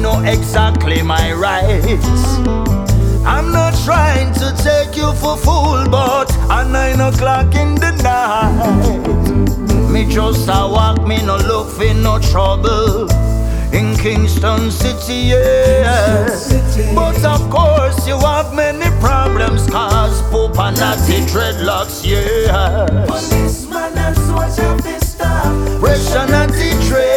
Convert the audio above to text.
know exactly my rights. I'm not trying to take you for fool, but at 9 o'clock in the night, me just a walk, me no look for no trouble in Kingston City, yeah. But of course you have many problems, cause poop and natty dreadlocks, yeah. Policeman and soldier fist up. Pressure natty dread.